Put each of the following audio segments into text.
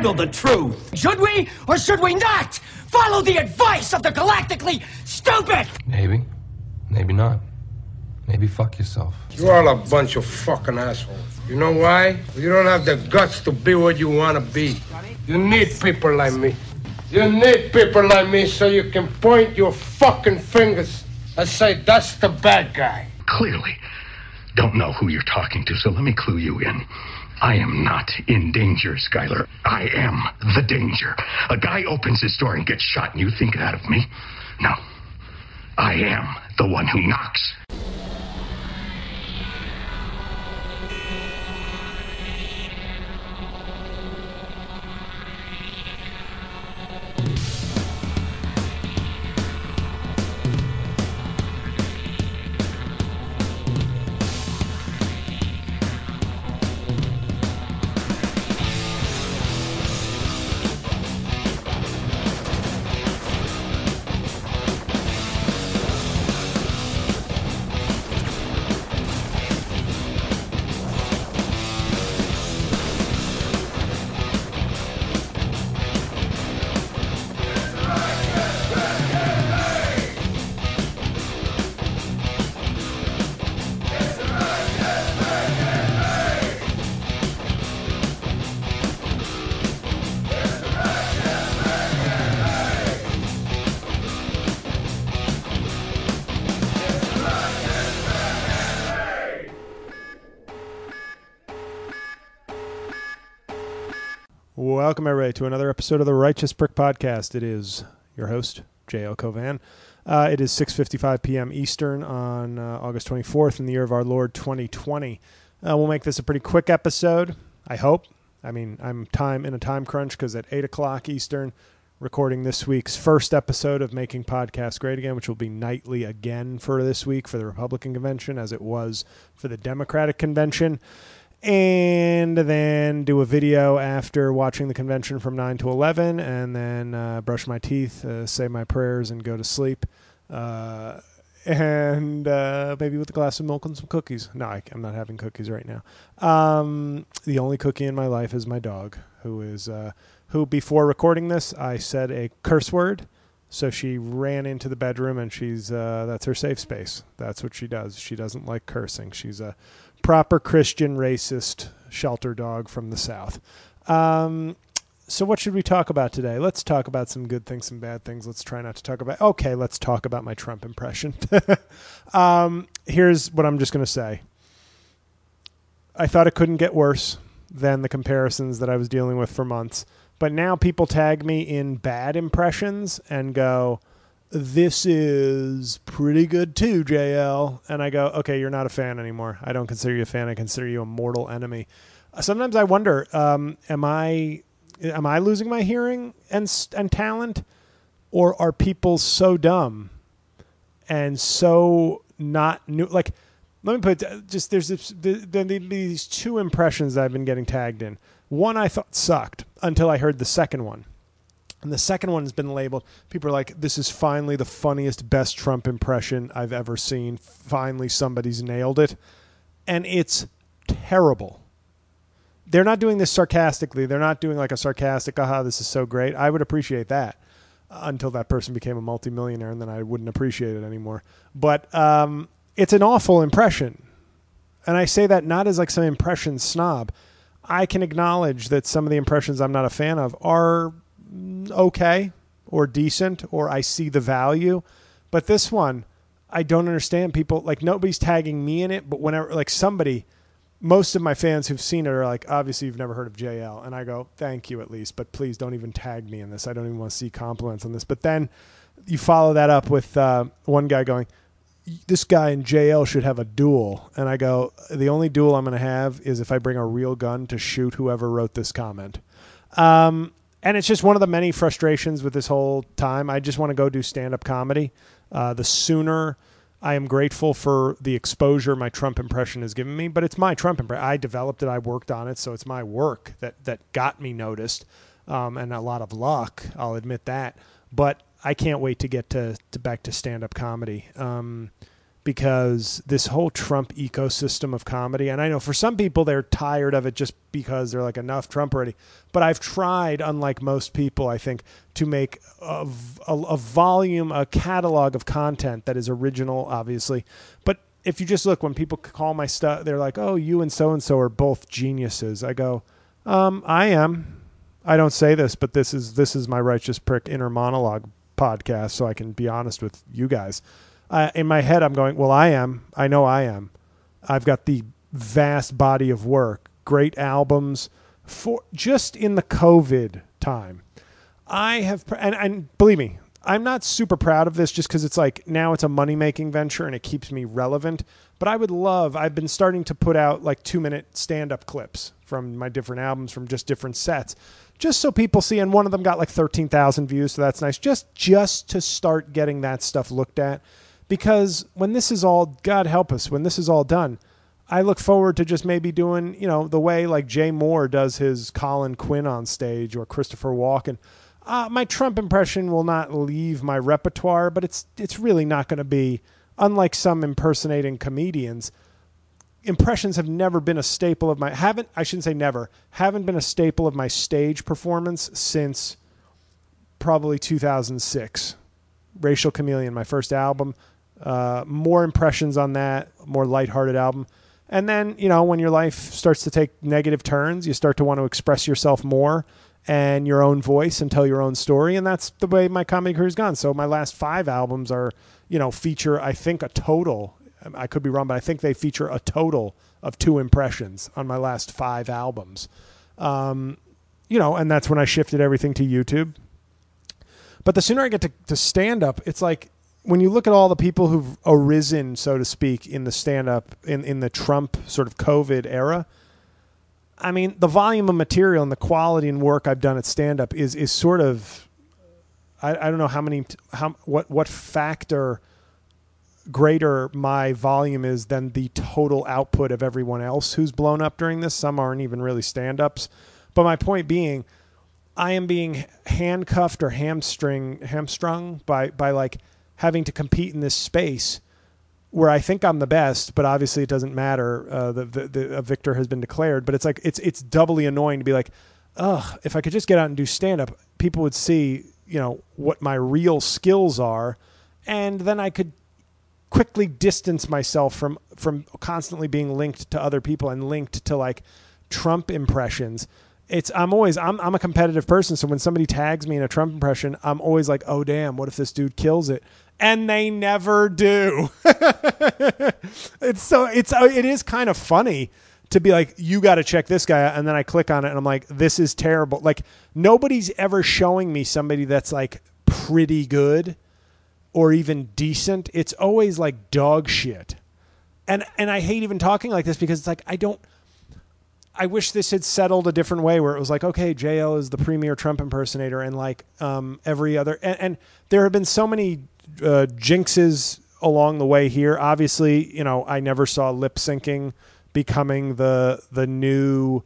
handle the truth. Should we or should we not follow the advice of the galactically stupid? Maybe. Maybe not. Maybe fuck yourself. You're all a bunch of fucking assholes. You know why? You don't have the guts to be what you want to be. You need people like me. You need people like me so you can point your fucking fingers and say, that's the bad guy. Clearly don't know who you're talking to, so let me clue you in. I am not in danger, Skyler. I am the danger. A guy opens his door and gets shot, and you think that of me? No. I am the one who knocks. Welcome, everybody, to another episode of the Righteous Prick Podcast. It is your host, J.L. Covan. It is 6:55 p.m. Eastern on August 24th in the year of our Lord 2020. We'll make this a pretty quick episode, I hope. I mean, I'm in a time crunch because at 8 o'clock Eastern, recording this week's first episode of Making Podcasts Great Again, which will be nightly again for this week for the Republican convention as it was for the Democratic convention. And then do a video after watching the convention from 9 to 11, and then brush my teeth, say my prayers, and go to sleep. And maybe with a glass of milk and some cookies. No, I'm not having cookies right now. The only cookie in my life is my dog, who before recording this, I said a curse word. So she ran into the bedroom, and that's her safe space. That's what she does. She doesn't like cursing. She's a proper Christian racist shelter dog from the South. So what should we talk about today? Let's talk about some good things, some bad things. Let's try not to talk about... Okay, let's talk about my Trump impression. Here's what I'm just going to say. I thought it couldn't get worse than the comparisons that I was dealing with for months. But now people tag me in bad impressions and go, this is pretty good too, JL. And I go, okay, you're not a fan anymore. I don't consider you a fan. I consider you a mortal enemy. Sometimes I wonder, am I losing my hearing and talent, or are people so dumb and so not new? Like, let me put it, just there's these two impressions that I've been getting tagged in. One I thought sucked until I heard the second one. And the second one has been labeled, people are like, this is finally the funniest, best Trump impression I've ever seen. Finally, somebody's nailed it. And it's terrible. They're not doing this sarcastically. They're not doing like a sarcastic, aha, this is so great. I would appreciate that until that person became a multimillionaire, and then I wouldn't appreciate it anymore. But it's an awful impression. And I say that not as like some impression snob. I can acknowledge that some of the impressions I'm not a fan of are okay or decent, or I see the value. But this one, I don't understand. People, like, nobody's tagging me in it, but whenever, like, most of my fans who've seen it are like, obviously you've never heard of JL. And I go, thank you at least, but please don't even tag me in this. I don't even want to see compliments on this. But then you follow that up with one guy going, this guy and JL should have a duel. And I go, the only duel I'm going to have is if I bring a real gun to shoot whoever wrote this comment. And it's just one of the many frustrations with this whole time. I just want to go do stand-up comedy. The sooner I am grateful for the exposure my Trump impression has given me, but it's my Trump impression. I developed it. I worked on it. So it's my work that got me noticed, and a lot of luck. I'll admit that. But I can't wait to get back to stand-up comedy. because this whole Trump ecosystem of comedy, and I know for some people they're tired of it just because they're like, enough Trump already. But I've tried, unlike most people, I think, to make a volume, a catalog of content that is original, obviously. But if you just look, when people call my stuff, they're like, oh, you and so are both geniuses. I go, I am. I don't say this, but this is my Righteous Prick inner monologue podcast, so I can be honest with you guys. In my head, I'm going, well, I am. I know I am. I've got the vast body of work, great albums for just in the COVID time. I have, and believe me, I'm not super proud of this just because it's like now it's a money-making venture and it keeps me relevant. But I've been starting to put out like 2-minute stand-up clips from my different albums, from just different sets, just so people see. And one of them got like 13,000 views, so that's nice. Just to start getting that stuff looked at. Because when this is all, God help us, when this is all done, I look forward to just maybe doing, the way like Jay Moore does his Colin Quinn on stage or Christopher Walken. My Trump impression will not leave my repertoire, but it's really not going to be, unlike some impersonating comedians, impressions have never been a staple of haven't been a staple of my stage performance since probably 2006. Racial Chameleon, my first album. More impressions on that, more lighthearted album. And then, when your life starts to take negative turns, you start to want to express yourself more and your own voice and tell your own story. And that's the way my comedy career's gone. So my last 5 albums are, feature, I think, a total, I could be wrong, but I think they feature a total of 2 impressions on my last 5 albums. And that's when I shifted everything to YouTube. But the sooner I get to stand up, it's like, when you look at all the people who've arisen, so to speak, in the stand-up, in the Trump sort of COVID era, I mean, the volume of material and the quality and work I've done at stand-up is sort of, I don't know what factor greater my volume is than the total output of everyone else who's blown up during this. Some aren't even really stand-ups. But my point being, I am being handcuffed or hamstrung by like, having to compete in this space where I think I'm the best, but obviously it doesn't matter. A victor has been declared, but it's like, it's doubly annoying to be like, if I could just get out and do stand up, people would see, what my real skills are. And then I could quickly distance myself from constantly being linked to other people and linked to like Trump impressions. I'm a competitive person. So when somebody tags me in a Trump impression, I'm always like, oh damn, what if this dude kills it? And they never do. It is kind of funny to be like, you got to check this guy out. And then I click on it and I'm like, this is terrible. Like nobody's ever showing me somebody that's like pretty good or even decent. It's always like dog shit. And I hate even talking like this because it's like, I wish this had settled a different way where it was like, okay, JL is the premier Trump impersonator and like every other. And there have been so many jinxes along the way here. Obviously, I never saw lip syncing becoming the new,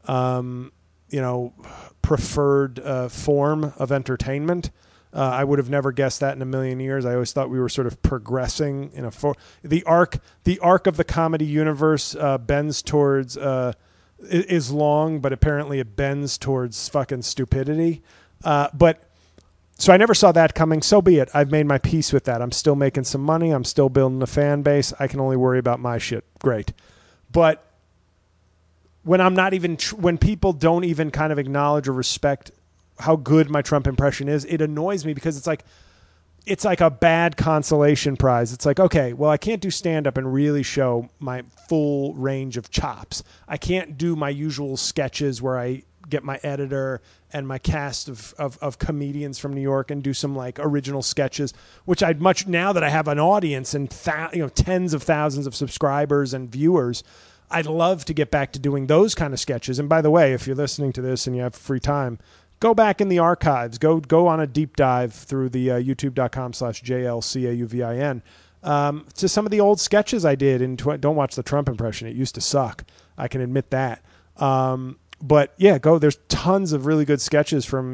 preferred form of entertainment. I would have never guessed that in a million years. I always thought we were sort of progressing in the arc of the comedy universe bends towards is long, but apparently it bends towards fucking stupidity. So I never saw that coming. So be it. I've made my peace with that. I'm still making some money. I'm still building a fan base. I can only worry about my shit. Great. But when I'm not even, when people don't even kind of acknowledge or respect how good my Trump impression is, it annoys me because it's like a bad consolation prize. It's like, okay, well, I can't do stand-up and really show my full range of chops. I can't do my usual sketches where I get my editor and my cast of comedians from New York and do some like original sketches, which I'd much, now that I have an audience and tens of thousands of subscribers and viewers, I'd love to get back to doing those kind of sketches. And by the way, if you're listening to this and you have free time, go back in the archives. Go on a deep dive through the youtube.com/JLCAUVIN to some of the old sketches I did. Don't watch the Trump impression. It used to suck. I can admit that. But yeah, there's tons of really good sketches from,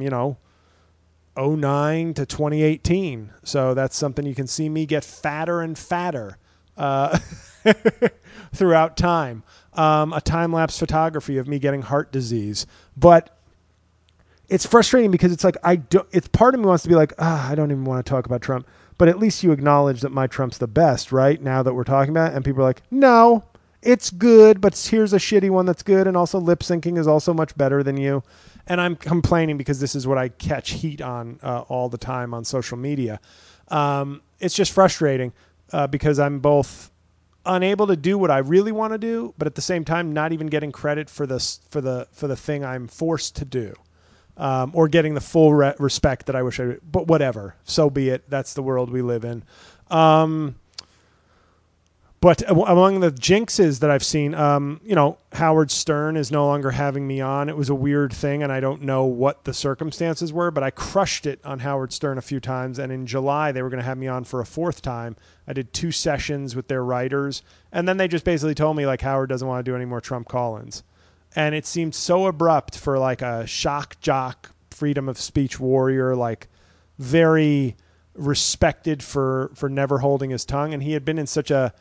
2009 to 2018. So that's something you can see me get fatter and fatter throughout time. A time-lapse photography of me getting heart disease. But it's frustrating because it's like it's part of me wants to be like, I don't even want to talk about Trump. But at least you acknowledge that my Trump's the best, right? Now that we're talking about it. And people are like, no, it's good, but here's a shitty one that's good. And also lip syncing is also much better than you. And I'm complaining because this is what I catch heat on all the time on social media. It's just frustrating because I'm both unable to do what I really want to do, but at the same time, not even getting credit for the thing I'm forced to do. Or getting the full respect that I wish I would. But whatever. So be it. That's the world we live in. But among the jinxes that I've seen, Howard Stern is no longer having me on. It was a weird thing, and I don't know what the circumstances were, but I crushed it on Howard Stern a few times. And in July, they were going to have me on for a fourth time. I did 2 sessions with their writers, and then they just basically told me, like, Howard doesn't want to do any more Trump call-ins. And it seemed so abrupt for, like, a shock jock, freedom of speech warrior, like, very respected for never holding his tongue. And he had been in such a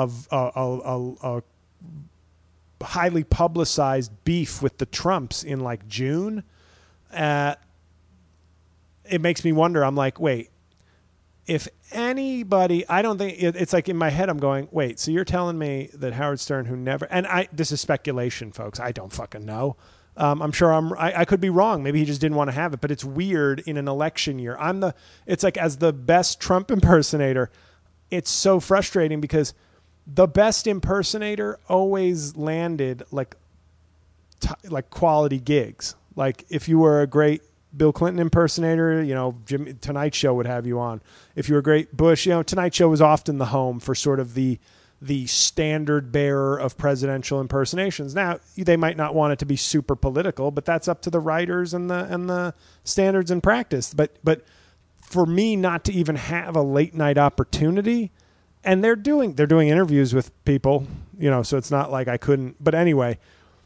highly publicized beef with the Trumps in like June. It makes me wonder. I'm like, wait, if anybody, I don't think it's like in my head, I'm going, wait, so you're telling me that Howard Stern, who never, and this is speculation, folks. I don't fucking know. I'm sure I could be wrong. Maybe he just didn't want to have it, but it's weird in an election year. It's like as the best Trump impersonator, it's so frustrating because the best impersonator always landed like quality gigs. Like if you were a great Bill Clinton impersonator, Tonight Show would have you on. If you were a great Bush, Tonight Show was often the home for sort of the standard bearer of presidential impersonations. Now, they might not want it to be super political, but that's up to the writers and the standards and practice. But for me not to even have a late night opportunity, and they're doing interviews with people, so it's not like I couldn't. But anyway,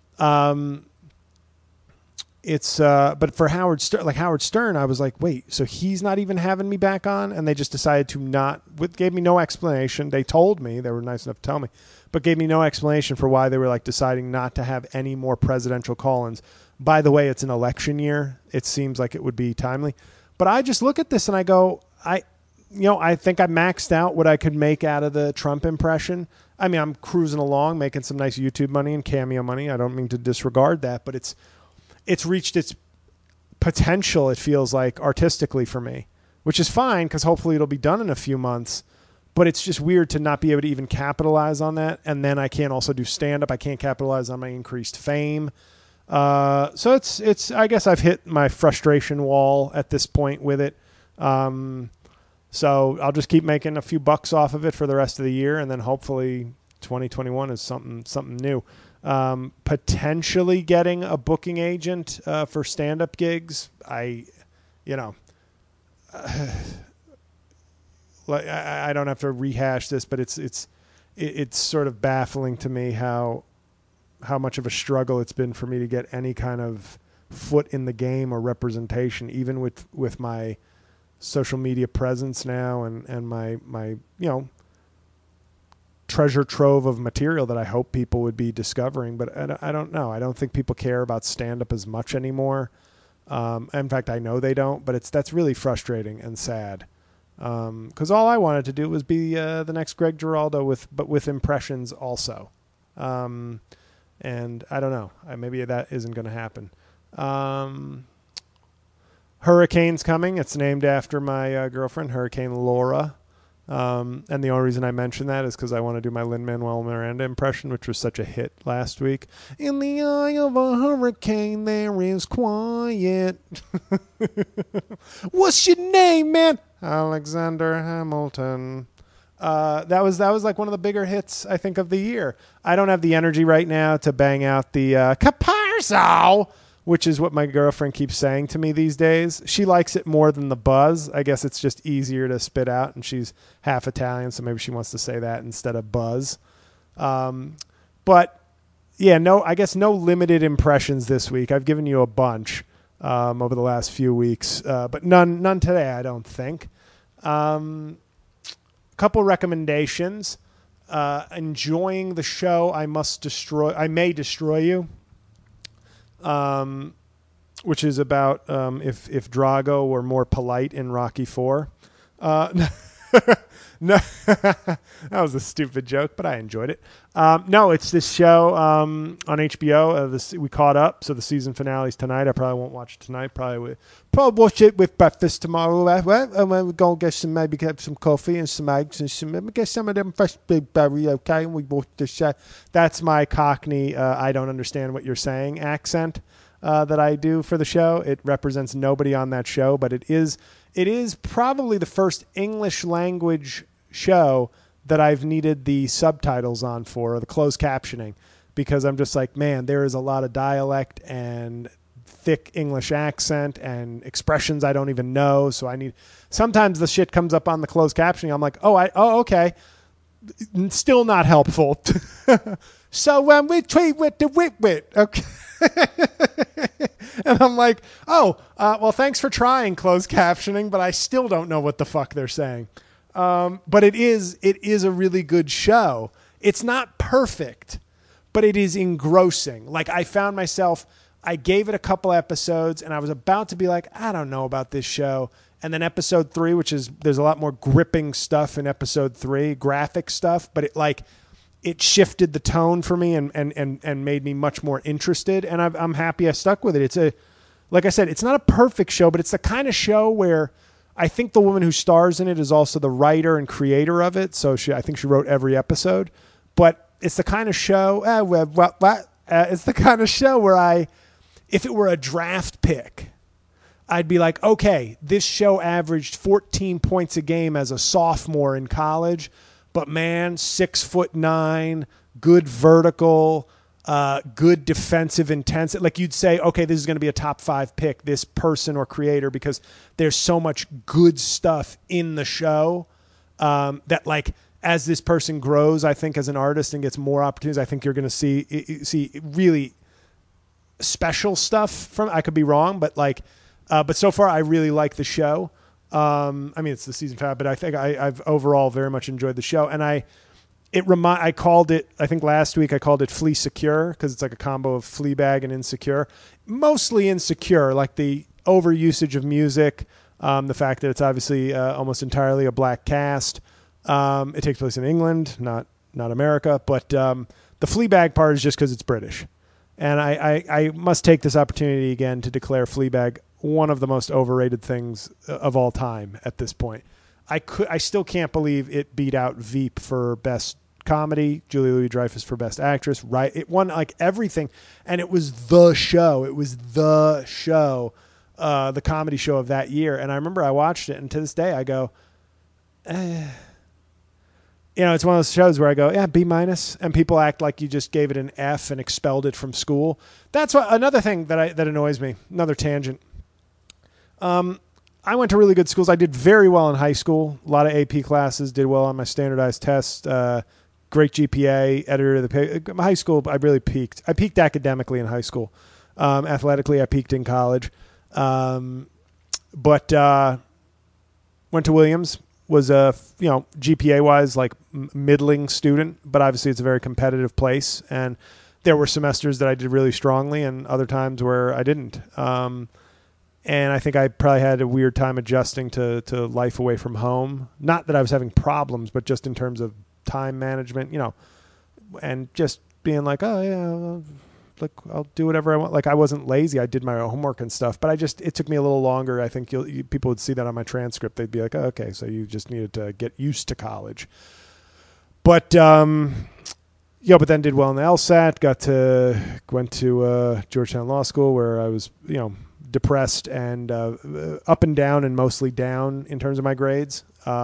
it's but for Howard Stern, I was like, wait, so he's not even having me back on, and they just decided to not. Gave me no explanation. They told me, they were nice enough to tell me, but gave me no explanation for why they were like deciding not to have any more presidential call-ins. By the way, it's an election year. It seems like it would be timely, but I just look at this and I go, I think I maxed out what I could make out of the Trump impression. I mean, I'm cruising along, making some nice YouTube money and Cameo money. I don't mean to disregard that, but it's reached its potential, it feels like, artistically for me, which is fine because hopefully it'll be done in a few months. But it's just weird to not be able to even capitalize on that. And then I can't also do stand-up. I can't capitalize on my increased fame. So it's. I guess I've hit my frustration wall at this point with it. So I'll just keep making a few bucks off of it for the rest of the year, and then hopefully 2021 is something new. Potentially getting a booking agent for stand-up gigs. I don't have to rehash this, but it's sort of baffling to me how much of a struggle it's been for me to get any kind of foot in the game or representation, even with my social media presence now and my treasure trove of material that I hope people would be discovering. But I don't know. I don't think people care about stand-up as much anymore. In fact, I know they don't, but that's really frustrating and sad. Because all I wanted to do was be the next Greg Giraldo with impressions also. And I don't know. Maybe that isn't going to happen. Hurricane's coming. It's named after my girlfriend, Hurricane Laura. And the only reason I mention that is because I want to do my Lin-Manuel Miranda impression, which was such a hit last week. In the eye of a hurricane, there is quiet. What's your name, man? Alexander Hamilton. That was like one of the bigger hits, I think, of the year. I don't have the energy right now to bang out the Caparzo, which is what my girlfriend keeps saying to me these days. She likes it more than the buzz. I guess it's just easier to spit out, and she's half Italian, so maybe she wants to say that instead of buzz. But yeah, I guess no limited impressions this week. I've given you a bunch over the last few weeks, but none today, I don't think. Couple recommendations. enjoying the show. I May Destroy You, which is about if Drago were more polite in Rocky IV. No, that was a stupid joke, but I enjoyed it. No, it's this show on HBO. We caught up, so the season finale is tonight. I probably won't watch it tonight. Probably watch it with breakfast tomorrow. And we're going to get some coffee and some eggs and get some of them fresh blueberry, okay? And we watch the show. That's my Cockney, I don't understand what you're saying accent that I do for the show. It represents nobody on that show, but it is probably the first English language show that I've needed the subtitles on for, or the closed captioning, because I'm just like, man, there is a lot of dialect and thick English accent and expressions I don't even know. So sometimes the shit comes up on the closed captioning. I'm like, okay. Still not helpful. So when we treat with the wit, okay. And I'm like, well, thanks for trying closed captioning, but I still don't know what the fuck they're saying. But it is a really good show. It's not perfect, but it is engrossing. Like, I found myself, I gave it a couple episodes and I was about to be like, I don't know about this show. And then episode 3, there's a lot more gripping stuff in episode 3, graphic stuff, but it shifted the tone for me and made me much more interested. And I'm happy I stuck with it. Like I said, it's not a perfect show, but it's the kind of show where I think the woman who stars in it is also the writer and creator of it. So I think she wrote every episode. But it's the kind of show. It's the kind of show where if it were a draft pick, I'd be like, okay, this show averaged 14 points a game as a sophomore in college, but man, 6'9", good vertical, good defensive intensity. Like, you'd say, okay, this is going to be a top 5 pick, this person or creator, because there's so much good stuff in the show that, like, as this person grows, I think, as an artist and gets more opportunities, I think you're going to see really special stuff from. I could be wrong, but but so far I really like the show. I mean, it's the season 5, but I think I've overall very much enjoyed the show. And I called it, I think last week I called it Flea Secure, because it's like a combo of Fleabag and Insecure. Mostly Insecure, like the overusage of music, the fact that it's obviously almost entirely a black cast. It takes place in England, not America, but the Fleabag part is just because it's British. And I must take this opportunity again to declare Fleabag one of the most overrated things of all time at this point. I still can't believe it beat out Veep for best comedy, Julia Louis-Dreyfus for best actress. Right, it won like everything, and it was the show. It was the show, the comedy show of that year. And I remember I watched it, and to this day I go, it's one of those shows where I go, B-, and people act like you just gave it an F and expelled it from school. That's another thing that annoys me. Another tangent. I went to really good schools. I did very well in high school. A lot of AP classes, did well on my standardized tests. Great GPA, editor of the paper. High school, I really peaked. I peaked academically in high school. Athletically, I peaked in college. But went to Williams. Was a GPA wise like middling student, but obviously it's a very competitive place. And there were semesters that I did really strongly, and other times where I didn't. And I think I probably had a weird time adjusting to life away from home. Not that I was having problems, but just in terms of time management, and just being like, oh yeah, like I'll do whatever I want. Like, I wasn't lazy. I did my homework and stuff, but it took me a little longer. I think people would see that on my transcript. They'd be like, oh, okay, so you just needed to get used to college. But, but then did well in the LSAT, went to Georgetown Law School, where I was, depressed and up and down, and mostly down in terms of my grades.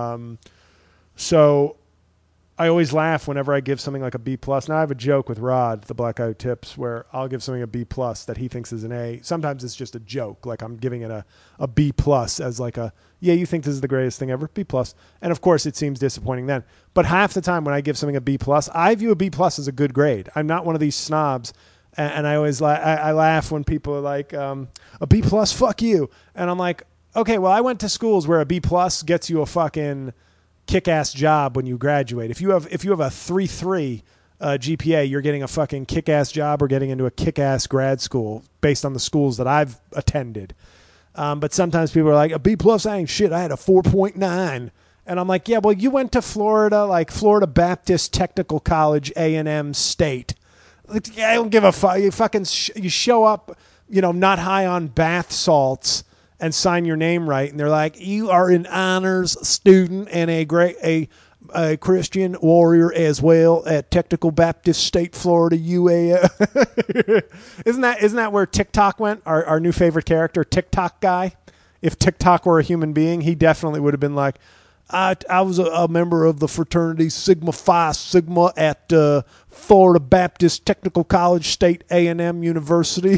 So I always laugh whenever I give something like a B+. Now I have a joke with Rod, the Black Guy Who Tips, where I'll give something a B+ that he thinks is an A. Sometimes it's just a joke, like I'm giving it a B+ as like you think this is the greatest thing ever, B+. And of course it seems disappointing then. But half the time when I give something a B+, I view a B+ as a good grade. I'm not one of these snobs. And I always I laugh when people are like, a B+, fuck you. And I'm like, okay, well, I went to schools where a B+ gets you a fucking kick-ass job when you graduate. If you have a 3.3 GPA, you're getting a fucking kick-ass job or getting into a kick-ass grad school based on the schools that I've attended. But sometimes people are like, a B+ ain't shit. I had a 4.9. And I'm like, yeah, well, you went to Florida, like Florida Baptist Technical College, A&M State. Like, yeah, I don't give a fuck. You fucking you show up, not high on bath salts and sign your name right, and they're like, you are an honors student and a Christian warrior as well at Technical Baptist State, Florida, UAL. Isn't that where TikTok went? Our new favorite character, TikTok guy. If TikTok were a human being, he definitely would have been like, I was a member of the fraternity Sigma Phi Sigma at Florida Baptist Technical College, State A&M University.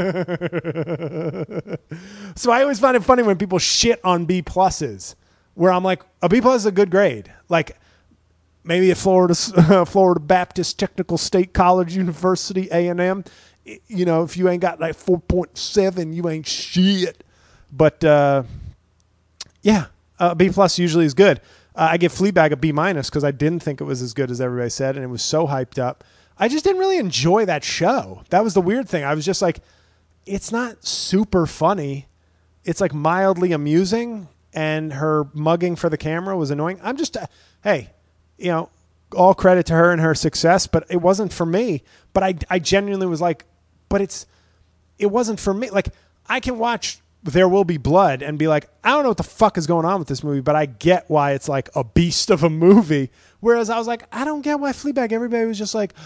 So I always find it funny when people shit on B+, where I'm like, a B+ is a good grade. Like maybe at Florida Baptist Technical State College, University, A&M. If you ain't got like 4.7, you ain't shit. But yeah. B+ usually is good. I give Fleabag a B- because I didn't think it was as good as everybody said, and it was so hyped up. I just didn't really enjoy that show. That was the weird thing. I was just like, it's not super funny. It's like mildly amusing, and her mugging for the camera was annoying. I'm just, hey, all credit to her and her success, but it wasn't for me. But I genuinely was like, but it wasn't for me. Like, I can watch There Will Be Blood and be like, I don't know what the fuck is going on with this movie, but I get why it's like a beast of a movie. Whereas I was like, I don't get why Fleabag, everybody was just like,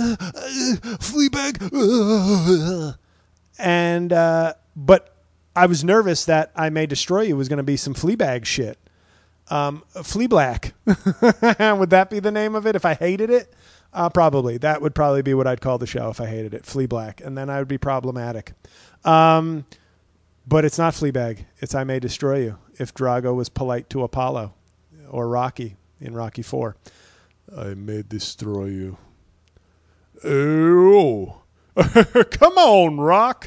Fleabag. And, but I was nervous that I May Destroy You was going to be some Fleabag shit. Fleablack. Would that be the name of it if I hated it? Probably. That would probably be what I'd call the show if I hated it. Fleablack. And then I would be problematic. But it's not Fleabag. It's I May Destroy You. If Drago was polite to Apollo or Rocky in Rocky 4. I may destroy you. Oh. Come on, Rock.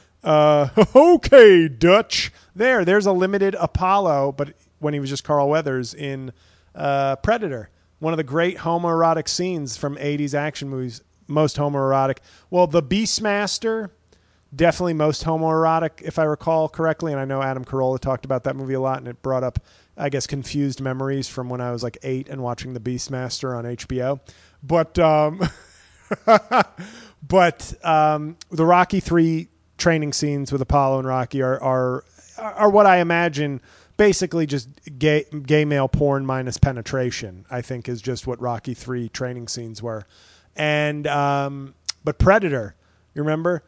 Okay, Dutch. There's a limited Apollo, but when he was just Carl Weathers in Predator. One of the great homoerotic scenes from 80s action movies. Most homoerotic. Well, The Beastmaster, definitely most homoerotic, if I recall correctly. And I know Adam Carolla talked about that movie a lot, and it brought up, I guess, confused memories from when I was like 8 and watching The Beastmaster on HBO. But the Rocky 3 training scenes with Apollo and Rocky are what I imagine basically just gay male porn minus penetration, I think, is just what Rocky 3 training scenes were. And but Predator, you remember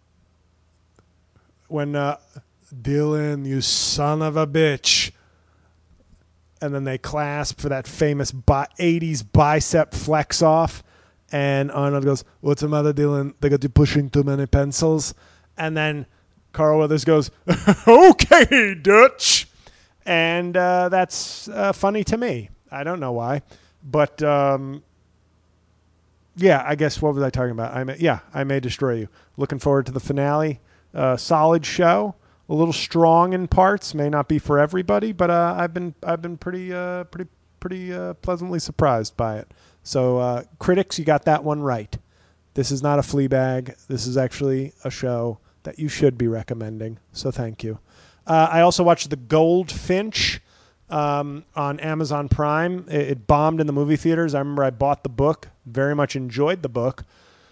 when Dylan, you son of a bitch, and then they clasp for that famous 80s bicep flex off, and Arnold goes, "What's the matter, Dylan? They got you pushing too many pencils." And then Carl Weathers goes, "Okay, Dutch." And that's funny to me. I don't know why. But, yeah, I guess what was I talking about? I May Destroy You. Looking forward to the finale. Solid show. A little strong in parts. May not be for everybody, but I've been pretty pleasantly surprised by it. So, critics, you got that one right. This is not a Fleabag. This is actually a show that you should be recommending. So thank you. I also watched The Goldfinch on Amazon Prime. It bombed in the movie theaters. I remember I bought the book. Very much enjoyed the book.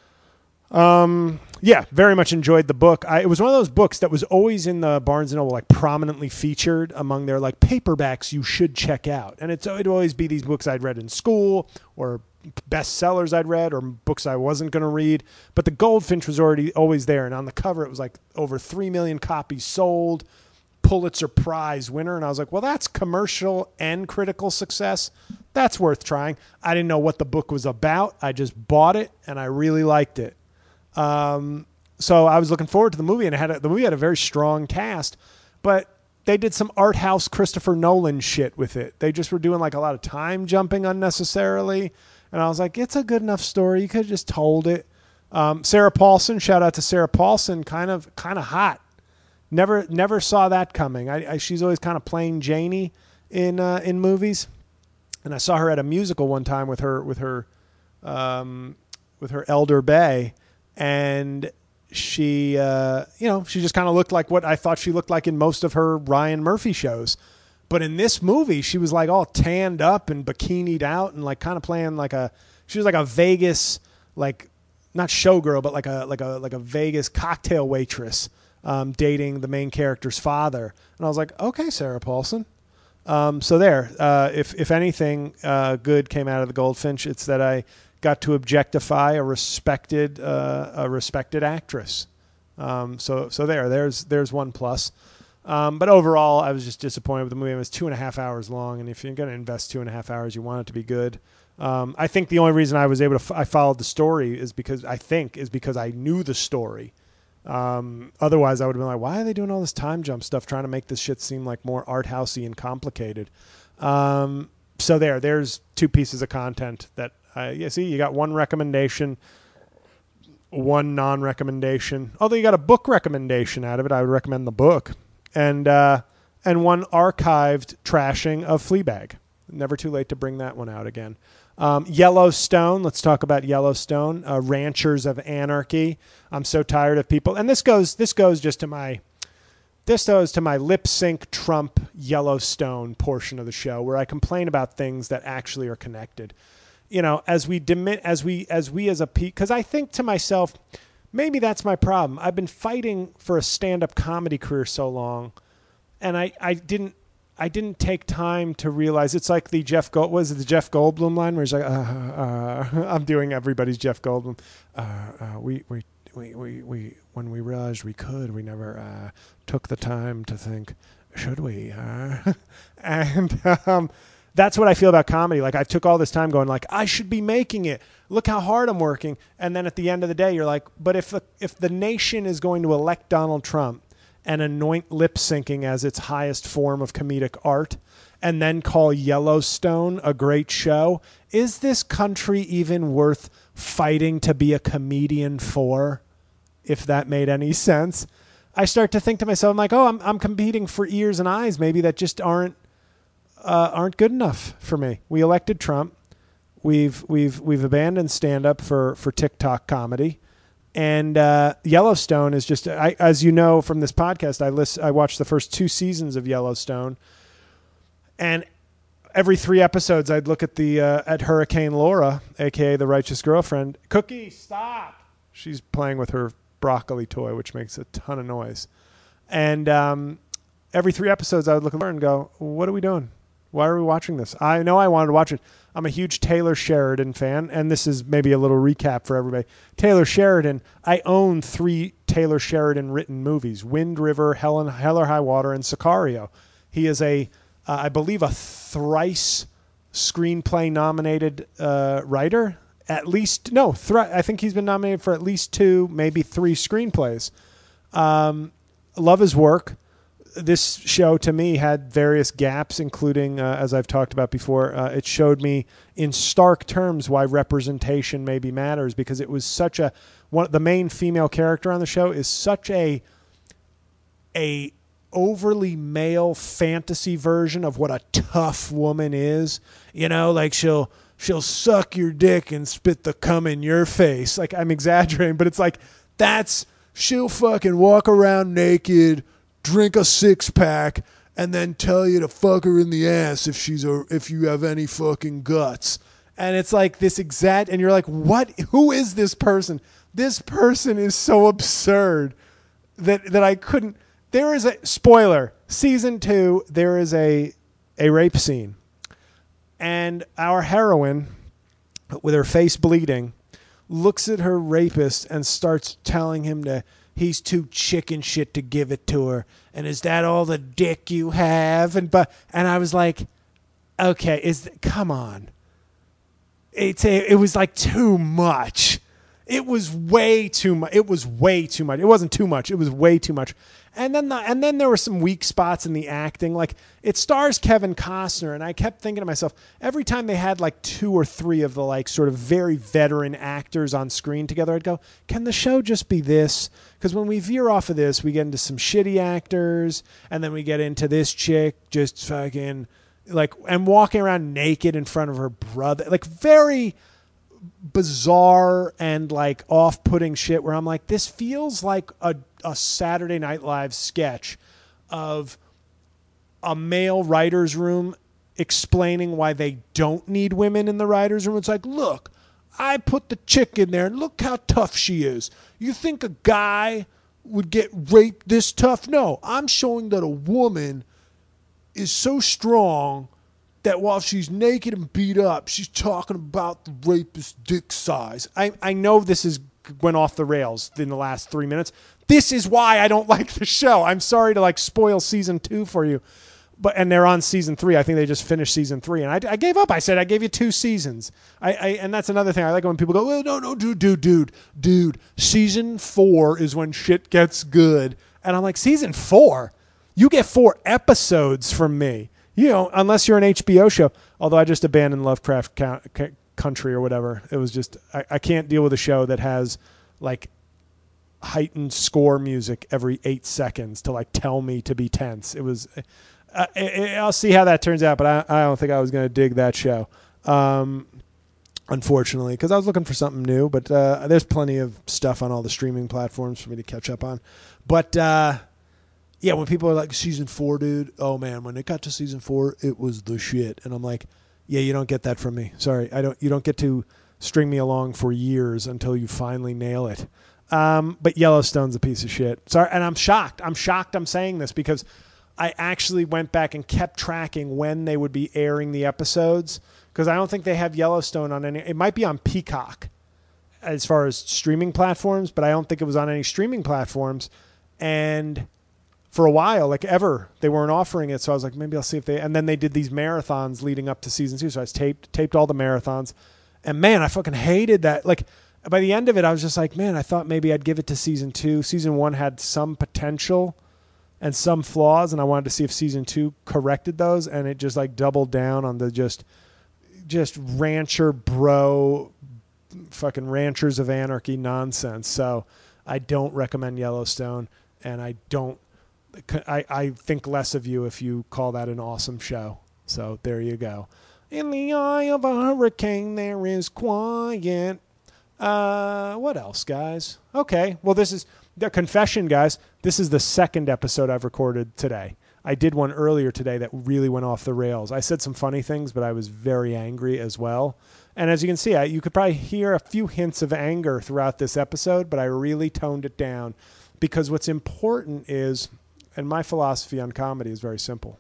Yeah, very much enjoyed the book. It was one of those books that was always in the Barnes & Noble, like prominently featured among their like paperbacks you should check out. And it'd always be these books I'd read in school or bestsellers I'd read or books I wasn't going to read. But The Goldfinch was always there. And on the cover, it was like over 3 million copies sold. Pulitzer Prize winner. And I was like, well, that's commercial and critical success. That's worth trying. I didn't know what the book was about. I just bought it and I really liked it. So I was looking forward to the movie, and the movie had a very strong cast, but they did some art house Christopher Nolan shit with it. They just were doing like a lot of time jumping unnecessarily. And I was like, it's a good enough story. You could have just told it. Sarah Paulson, shout out to Sarah Paulson, kind of hot. Never saw that coming. She's always kind of playing Janie in movies. And I saw her at a musical one time with her elder Bay, and she, she just kind of looked like what I thought she looked like in most of her Ryan Murphy shows. But in this movie, she was like all tanned up and bikinied out and like kind of playing she was like a Vegas, like not showgirl, but like a Vegas cocktail waitress, dating the main character's father. And I was like, okay, Sarah Paulson. So there, if anything good came out of the Goldfinch, it's that I got to objectify a respected actress. So there's one plus. But overall, I was just disappointed with the movie. It was 2.5 hours long, and if you're going to invest 2.5 hours, you want it to be good. I think the only reason I was able to I followed the story is because I knew the story. Otherwise, I would have been like, why are they doing all this time jump stuff, trying to make this shit seem like more art housey and complicated? So there's 2 pieces of content that you got one recommendation, one non-recommendation. Although you got a book recommendation out of it, I would recommend the book, and one archived trashing of Fleabag. Never too late to bring that one out again. Yellowstone. Let's talk about Yellowstone. Ranchers of Anarchy. I'm so tired of people, and this goes to my lip sync Trump Yellowstone portion of the show, where I complain about things that actually are connected. As a because I think to myself, maybe that's my problem. I've been fighting for a stand-up comedy career so long, and I didn't take time to realize it's like the Jeff Goldblum line where he's like, I'm doing everybody's Jeff Goldblum. We when we realized we could, we never took the time to think, should we? And that's what I feel about comedy. Like I took all this time going like, I should be making it. Look how hard I'm working. And then at the end of the day, you're like, but if the nation is going to elect Donald Trump and anoint lip syncing as its highest form of comedic art, and then call Yellowstone a great show, is this country even worth fighting to be a comedian for? If that made any sense. I start to think to myself, I'm like, I'm competing for ears and eyes maybe that just aren't good enough for me. We elected Trump. We've abandoned stand-up for TikTok comedy. And Yellowstone is just, as you know from this podcast, I watched the first 2 seasons of Yellowstone, and every 3 episodes I'd look at Hurricane Laura, aka the righteous girlfriend. Cookie, stop! She's playing with her broccoli toy, which makes a ton of noise. And every 3 episodes I would look at her and go, "What are we doing? Why are we watching this?" I know I wanted to watch it. I'm a huge Taylor Sheridan fan, and this is maybe a little recap for everybody. Taylor Sheridan, I own 3 Taylor Sheridan written movies: Wind River, Hell or High Water, and Sicario. He is I believe, a thrice screenplay nominated writer. I think he's been nominated for at least 2, maybe 3 screenplays. Love his work. This show to me had various gaps, including, as I've talked about before, it showed me in stark terms why representation maybe matters, because it was the main female character on the show is such a overly male fantasy version of what a tough woman is. Like she'll suck your dick and spit the cum in your face. Like, I'm exaggerating, but it's like, she'll fucking walk around naked, drink a 6-pack, and then tell you to fuck her in the ass if you have any fucking guts. And it's like this and you're like, what? Who is this person? This person is so absurd that I couldn't. There is a spoiler. Season 2, there is a rape scene. And our heroine, with her face bleeding, looks at her rapist and starts telling him he's too chicken shit to give it to her. And is that all the dick you have? And I was like, okay, come on. It was like too much. It was way too much. It wasn't too much. It was way too much. And then there were some weak spots in the acting. Like, it stars Kevin Costner, and I kept thinking to myself, every time they had like 2 or 3 of the like sort of very veteran actors on screen together, I'd go, can the show just be this? Because when we veer off of this, we get into some shitty actors, and then we get into this chick just fucking like, and walking around naked in front of her brother, like very bizarre and like off-putting shit where I'm like, this feels like a Saturday Night Live sketch of a male writer's room explaining why they don't need women in the writer's room. It's like, look, I put the chick in there and look how tough she is. You think a guy would get raped this tough? No, I'm showing that a woman is so strong that while she's naked and beat up, she's talking about the rapist's dick size. I know this went off the rails in the last 3 minutes. This is why I don't like the show. I'm sorry to like spoil season 2 for you. And they're on season 3. I think they just finished season 3. And I gave up. I said, I gave you 2 seasons. And that's another thing. I like when people go, well, no, dude. Season 4 is when shit gets good. And I'm like, season 4? You get 4 episodes from me. You know, unless you're an HBO show. Although I just abandoned Lovecraft Country or whatever. It was just, I can't deal with a show that has like heightened score music every 8 seconds to like tell me to be tense. It was... I'll see how that turns out, but I don't think I was going to dig that show, unfortunately, because I was looking for something new. But there's plenty of stuff on all the streaming platforms for me to catch up on. But yeah, when people are like, season 4, dude, oh man, when it got to season 4, it was the shit. And I'm like, yeah, you don't get that from me. Sorry, you don't get to string me along for years until you finally nail it. But Yellowstone's a piece of shit. Sorry, and I'm shocked. I'm saying this because I actually went back and kept tracking when they would be airing the episodes, because I don't think they have Yellowstone on any. It might be on Peacock as far as streaming platforms, but I don't think it was on any streaming platforms. And for a while, like ever, they weren't offering it. So I was like, maybe I'll see if they. And then they did these marathons leading up to season 2. So I taped all the marathons, and man, I fucking hated that. Like by the end of it, I was just like, man, I thought maybe I'd give it to season 2. Season 1 had some potential and some flaws, and I wanted to see if season 2 corrected those, and it just like doubled down on the just rancher bro, fucking Ranchers of Anarchy nonsense. So I don't recommend Yellowstone, and I think less of you if you call that an awesome show. So there you go. In the eye of a hurricane, there is quiet. What else, guys? Okay, well, this is the confession, guys. This is the second episode I've recorded today. I did one earlier today that really went off the rails. I said some funny things, but I was very angry as well. And as you can see, you could probably hear a few hints of anger throughout this episode, but I really toned it down because what's important is, and my philosophy on comedy is very simple.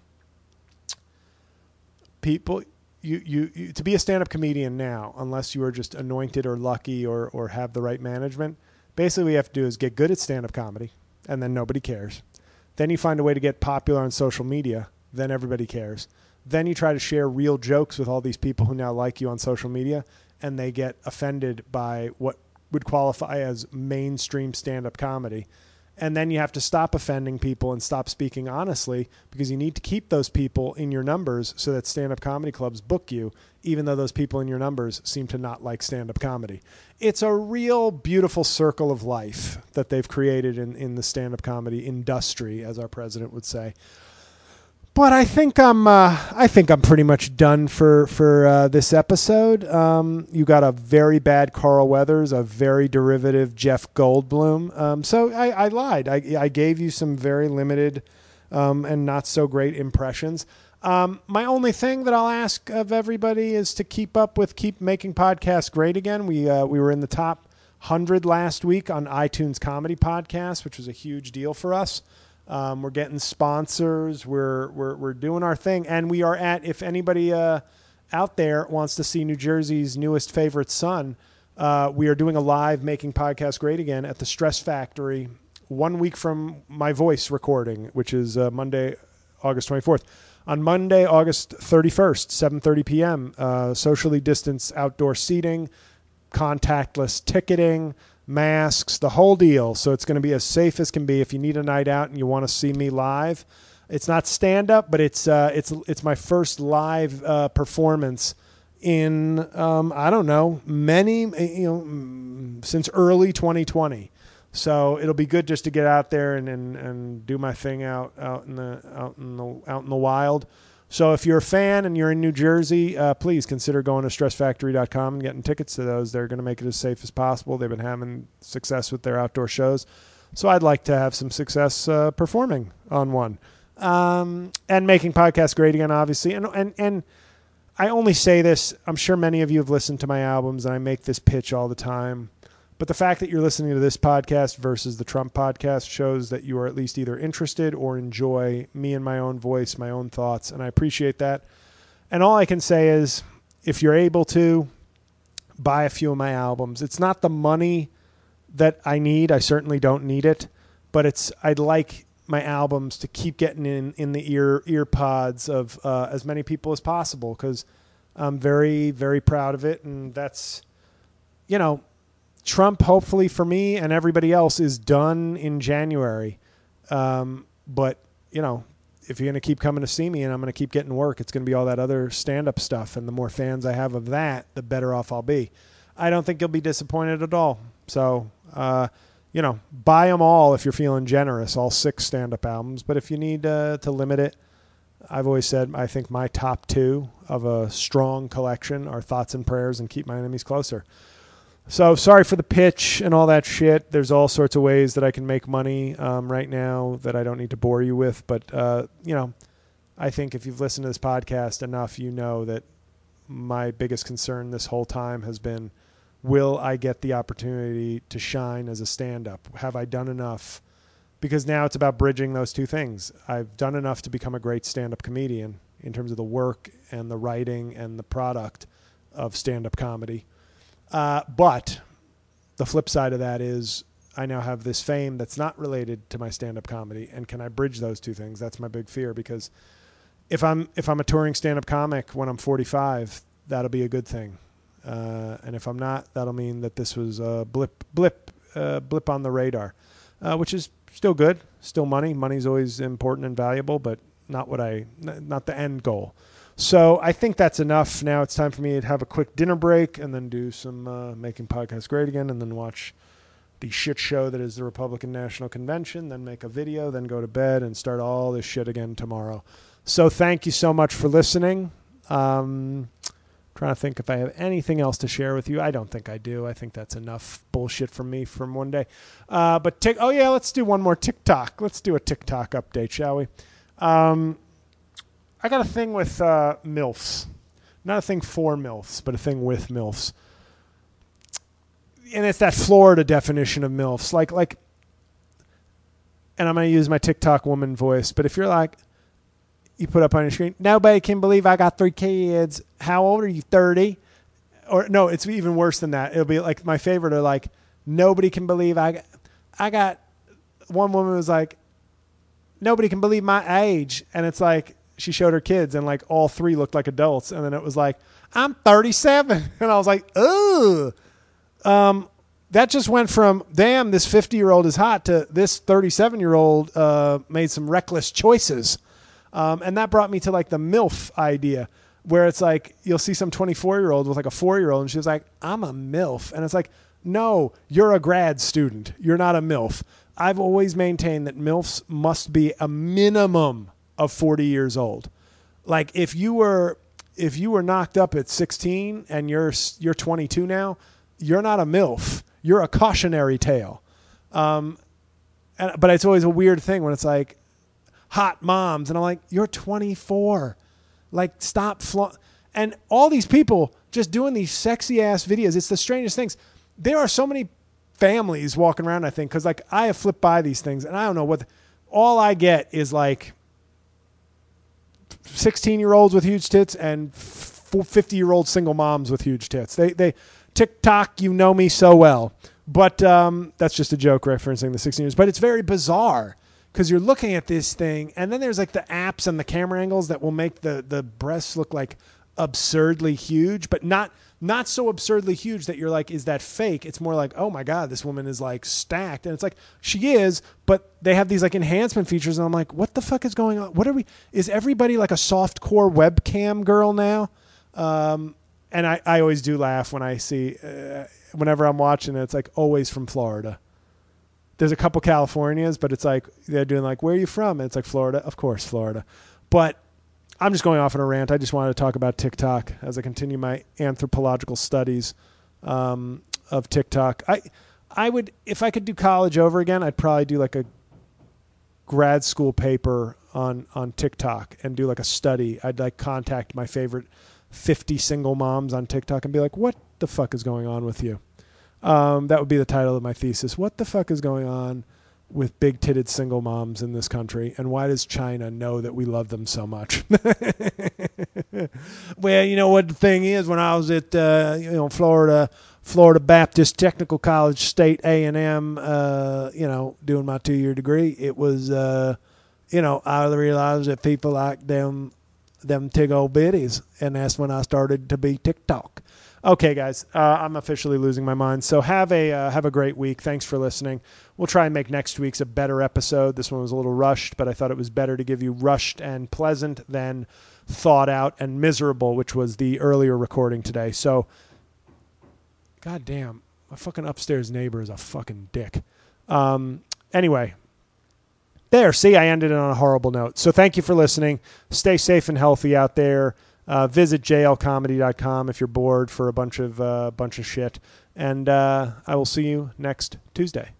People, you to be a stand-up comedian now, unless you are just anointed or lucky or have the right management, basically what you have to do is get good at stand-up comedy, and then nobody cares. Then you find a way to get popular on social media, then everybody cares. Then you try to share real jokes with all these people who now like you on social media, and they get offended by what would qualify as mainstream stand-up comedy. And then you have to stop offending people and stop speaking honestly, because you need to keep those people in your numbers so that stand-up comedy clubs book you, even though those people in your numbers seem to not like stand-up comedy. It's a real beautiful circle of life that they've created in the stand-up comedy industry, as our president would say. But I think I'm pretty much done for this episode. You got a very bad Carl Weathers, a very derivative Jeff Goldblum. So I lied. I gave you some very limited and not so great impressions. My only thing that I'll ask of everybody is to keep making podcasts great again. We were in the top 100 last week on iTunes Comedy Podcast, which was a huge deal for us. We're getting sponsors. We're doing our thing, and we are at. If anybody out there wants to see New Jersey's newest favorite son, we are doing a live Making Podcasts Great Again at the Stress Factory 1 week from my voice recording, which is Monday, August 24th. On Monday, August 31st, 7:30 p.m., socially distanced outdoor seating, contactless ticketing, masks, the whole deal. So it's going to be as safe as can be. If you need a night out and you want to see me live, it's not stand up, but it's my first live performance in I don't know, since early 2020. So it'll be good just to get out there and do my thing out in the wild. So if you're a fan and you're in New Jersey, please consider going to stressfactory.com and getting tickets to those. They're going to make it as safe as possible. They've been having success with their outdoor shows. So I'd like to have some success performing on one. And making podcasts great again, obviously. And I only say this, I'm sure many of you have listened to my albums, and I make this pitch all the time. But the fact that you're listening to this podcast versus the Trump podcast shows that you are at least either interested or enjoy me and my own voice, my own thoughts, and I appreciate that. And all I can say is, if you're able to, buy a few of my albums. It's not the money that I need. I certainly don't need it. But I'd like my albums to keep getting in the ear pods of as many people as possible, because I'm very, very proud of it. And that's, Trump, hopefully for me and everybody else, is done in January. But, if you're going to keep coming to see me and I'm going to keep getting work, it's going to be all that other stand-up stuff. And the more fans I have of that, the better off I'll be. I don't think you'll be disappointed at all. So, buy them all if you're feeling generous, all 6 stand-up albums. But if you need to limit it, I've always said I think my top 2 of a strong collection are Thoughts and Prayers and Keep My Enemies Closer. So sorry for the pitch and all that shit. There's all sorts of ways that I can make money right now that I don't need to bore you with. But, I think if you've listened to this podcast enough, you know that my biggest concern this whole time has been, will I get the opportunity to shine as a stand-up? Have I done enough? Because now it's about bridging those two things. I've done enough to become a great stand-up comedian in terms of the work and the writing and the product of stand-up comedy. But the flip side of that is I now have this fame that's not related to my stand-up comedy. And can I bridge those two things? That's my big fear, because if I'm a touring stand-up comic when I'm 45, that'll be a good thing. And if I'm not, that'll mean that this was a blip on the radar, which is still good, still money. Money's always important and valuable, but not the end goal. So I think that's enough. Now it's time for me to have a quick dinner break and then do some Making Podcasts Great Again, and then watch the shit show that is the Republican National Convention, then make a video, then go to bed and start all this shit again tomorrow. So thank you so much for listening. Trying to think if I have anything else to share with you. I don't think I do. I think that's enough bullshit from me from one day. Let's do one more TikTok. Let's do a TikTok update, shall we? I got a thing with MILFs. Not a thing for MILFs, but a thing with MILFs. And it's that Florida definition of MILFs. Like, and I'm going to use my TikTok woman voice, but if you're like, you put up on your screen, nobody can believe I got 3 kids. How old are you, 30? Or no, it's even worse than that. It'll be like, my favorite are like, nobody can believe I got, one woman was like, nobody can believe my age. And it's like, she showed her kids and like all 3 looked like adults. And then it was like, I'm 37. And I was like, ugh. That just went from, damn, this 50-year-old is hot, to this 37-year-old made some reckless choices. And that brought me to like the MILF idea, where it's like, you'll see some 24-year-old with like a 4-year-old and she was like, I'm a MILF. And it's like, no, you're a grad student. You're not a MILF. I've always maintained that MILFs must be a minimum of 40 years old. Like if you were knocked up at 16 and you're 22 now, you're not a MILF. You're a cautionary tale. But it's always a weird thing when it's like hot moms, and I'm like, you're 24. Like, stop. And all these people just doing these sexy ass videos. It's the strangest things. There are so many families walking around, I think, because like I have flipped by these things and I don't know what. All I get is like 16-year-olds with huge tits and 50-year-old single moms with huge tits. They TikTok, you know me so well. But that's just a joke referencing the 16 years. But it's very bizarre because you're looking at this thing, and then there's like the apps and the camera angles that will make the breasts look like absurdly huge, but not so absurdly huge that you're like, is that fake? It's more like, oh my God, this woman is like stacked. And it's like, she is, but they have these like enhancement features. And I'm like, what the fuck is going on? Is everybody like a softcore webcam girl now? And I always do laugh when I see, whenever I'm watching it, it's like always from Florida. There's a couple Californias, but it's like, they're doing like, where are you from? And it's like, Florida. Of course, Florida. But I'm just going off on a rant. I just wanted to talk about TikTok as I continue my anthropological studies of TikTok. I would, if I could do college over again, I'd probably do like a grad school paper on TikTok and do like a study. I'd like contact my favorite 50 single moms on TikTok and be like, what the fuck is going on with you? That would be the title of my thesis. What the fuck is going on with big-titted single moms in this country, and why does China know that we love them so much? Well, you know what the thing is, when I was at Florida Baptist Technical College, State A&M, doing my 2-year degree, it was, I realized that people like them tig old biddies, and that's when I started to be TikTok. Okay, guys, I'm officially losing my mind. So have a great week. Thanks for listening. We'll try and make next week's a better episode. This one was a little rushed, but I thought it was better to give you rushed and pleasant than thought out and miserable, which was the earlier recording today. So, goddamn, my fucking upstairs neighbor is a fucking dick. Anyway, there. See, I ended it on a horrible note. So thank you for listening. Stay safe and healthy out there. Visit jlcomedy.com if you're bored for a bunch of shit. And I will see you next Tuesday.